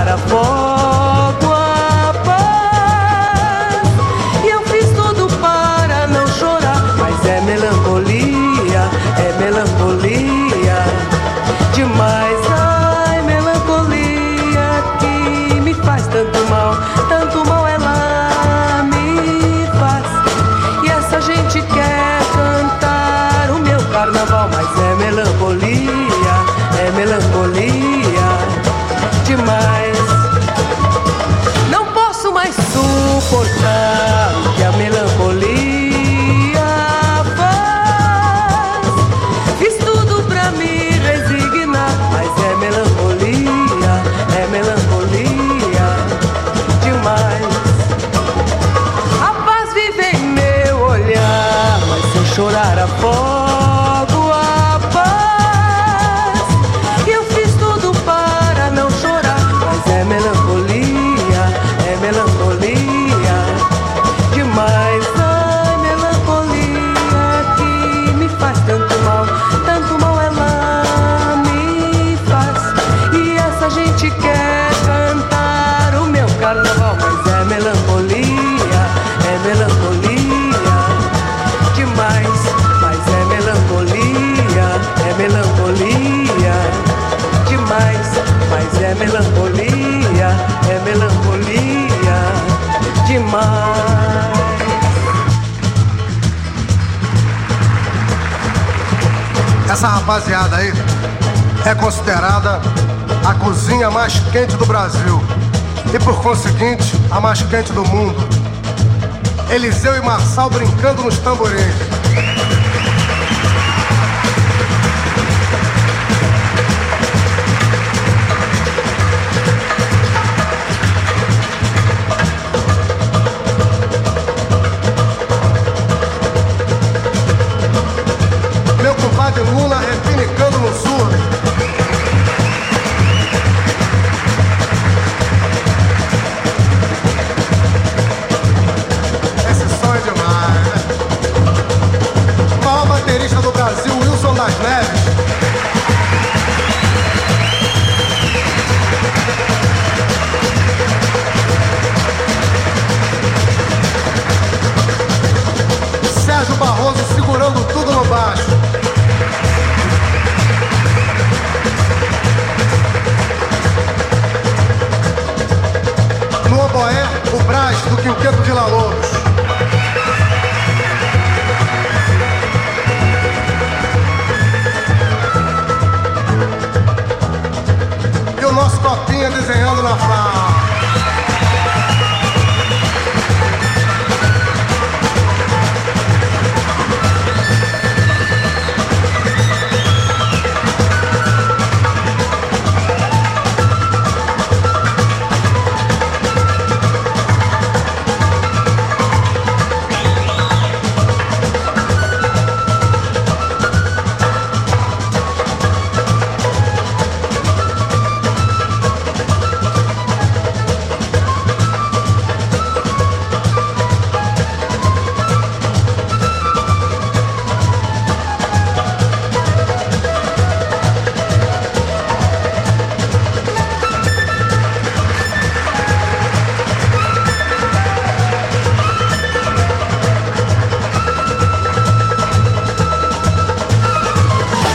chorar afogo a paz. E eu fiz tudo para não chorar, mas é melancolia demais. Ai, melancolia que me faz tanto mal ela me faz. E essa gente quer cantar o meu carnaval, mas é melancolia demais. Não posso mais suportar o que a melancolia faz. Fiz tudo pra me resignar, mas é melancolia demais. A paz vive em meu olhar, mas se eu chorar afogo a paz. Eu fiz tudo para não chorar, mas é melancolia demais. Ai, melancolia que me faz tanto mal ela me faz. E essa gente quer cantar o meu carnaval, mas é melancolia demais. Mas é melancolia demais. Mas é melancolia demais. Essa rapaziada aí é considerada a cozinha mais quente do Brasil e, por conseguinte, a mais quente do mundo. Eliseu e Marçal brincando nos tamborins. Meu compadre Lula repinicando no sul. Esse som é demais, né? O maior baterista do Brasil, Wilson das Neves. Sérgio Barroso segurando tudo no baixo. No oboé, o Brás do Quinteto Villa-Lobos. E o nosso Copinha desenhando na fala.